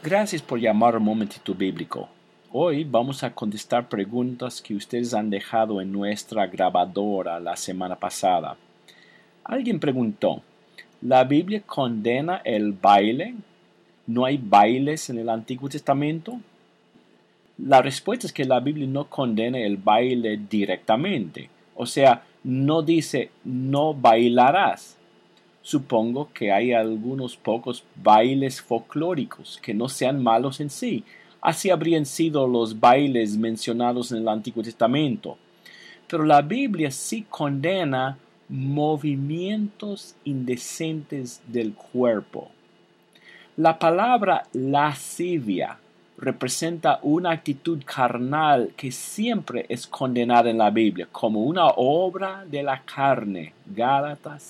Gracias por llamar a Momentito Bíblico. Hoy vamos a contestar preguntas que ustedes han dejado en nuestra grabadora la semana pasada. Alguien preguntó, ¿la Biblia condena el baile? ¿No hay bailes en el Antiguo Testamento? La respuesta es que la Biblia no condena el baile directamente. O sea, no dice no bailarás. Supongo que hay algunos pocos bailes folclóricos que no sean malos en sí. Así habrían sido los bailes mencionados en el Antiguo Testamento. Pero la Biblia sí condena movimientos indecentes del cuerpo. La palabra lascivia representa una actitud carnal que siempre es condenada en la Biblia como una obra de la carne. Gálatas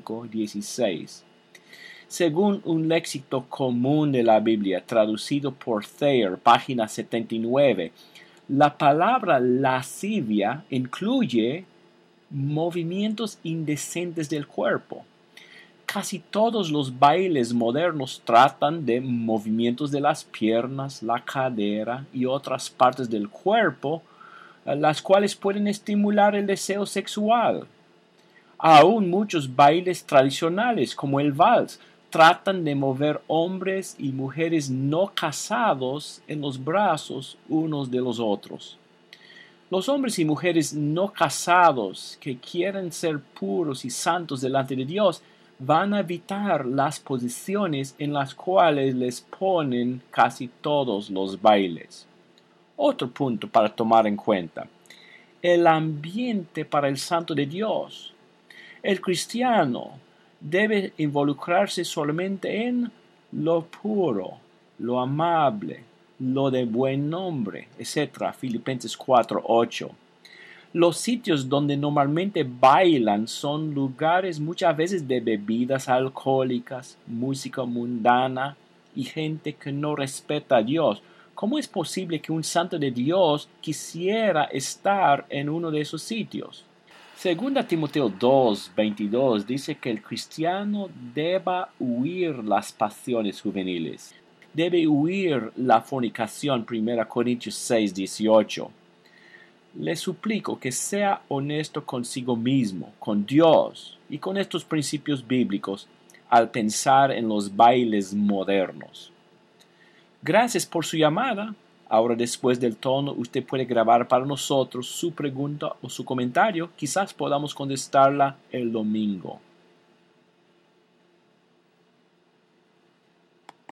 5:16. Según un léxico común de la Biblia, traducido por Thayer, página 79, la palabra lascivia incluye movimientos indecentes del cuerpo. Casi todos los bailes modernos tratan de movimientos de las piernas, la cadera y otras partes del cuerpo, las cuales pueden estimular el deseo sexual. Aún muchos bailes tradicionales, como el vals, tratan de mover hombres y mujeres no casados en los brazos unos de los otros. Los hombres y mujeres no casados que quieren ser puros y santos delante de Dios van a evitar las posiciones en las cuales les ponen casi todos los bailes. Otro punto para tomar en cuenta: el ambiente para el santo de Dios. El cristiano debe involucrarse solamente en lo puro, lo amable, lo de buen nombre, etc. Filipenses 4:8. Los sitios donde normalmente bailan son lugares muchas veces de bebidas alcohólicas, música mundana y gente que no respeta a Dios. ¿Cómo es posible que un santo de Dios quisiera estar en uno de esos sitios? Segunda Timoteo 2:22 dice que el cristiano deba huir las pasiones juveniles. Debe huir la fornicación. 1 Corintios 6:18. Le suplico que sea honesto consigo mismo, con Dios y con estos principios bíblicos al pensar en los bailes modernos. Gracias por su llamada. Ahora, después del tono, usted puede grabar para nosotros su pregunta o su comentario. Quizás podamos contestarla el domingo.